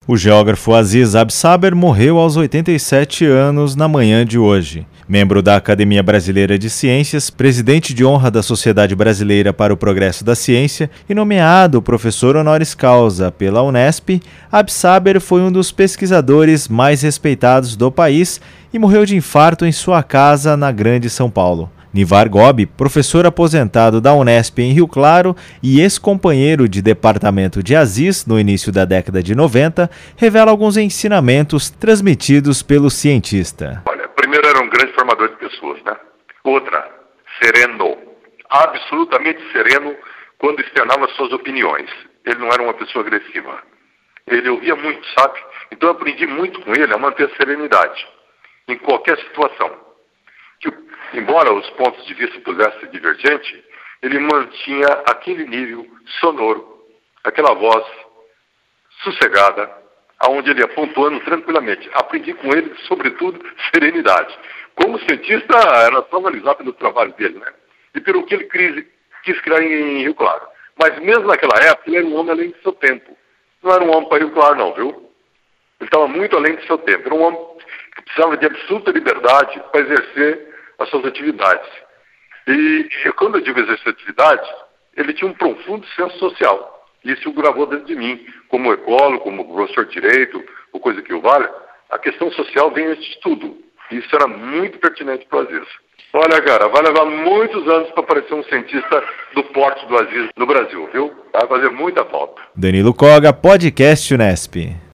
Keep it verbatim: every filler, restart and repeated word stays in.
O geógrafo Aziz Absaber morreu aos oitenta e sete anos na manhã de hoje. Membro da Academia Brasileira de Ciências, presidente de honra da Sociedade Brasileira para o Progresso da Ciência e nomeado professor honoris causa pela Unesp, Absaber foi um dos pesquisadores mais respeitados do país e morreu de infarto em sua casa na Grande São Paulo. Nivar Gobi, professor aposentado da Unesp em Rio Claro e ex-companheiro de departamento de Aziz no início da década de noventa, revela alguns ensinamentos transmitidos pelo cientista. Olha, primeiro era um grande formador de pessoas, né? Outra, sereno, absolutamente sereno quando externava suas opiniões. Ele não era uma pessoa agressiva. Ele ouvia muito, sabe? Então eu aprendi muito com ele a manter a serenidade em qualquer situação. Que, embora os pontos de vista pudessem ser divergentes, ele mantinha aquele nível sonoro, aquela voz sossegada, aonde ele ia pontuando tranquilamente. Aprendi com ele, sobretudo, serenidade. Como cientista, era só analisar pelo trabalho dele, né? E pelo que ele quis, quis criar em Rio Claro. Mas mesmo naquela época, ele era um homem além do seu tempo. Não era um homem para Rio Claro, não, viu? Ele estava muito além do seu tempo. Era um homem que precisava de absoluta liberdade para exercer as suas atividades. E, e quando eu digo exercer atividades, ele tinha um profundo senso social. Isso o gravou dentro de mim, como ecólogo, como professor de direito, ou coisa que o valha. A questão social vem antes de tudo. Isso era muito pertinente para o Aziz. Olha, cara, vai levar muitos anos para aparecer um cientista do porte do Aziz no Brasil, viu? Vai fazer muita falta. Danilo Cogga, Podcast Unesp.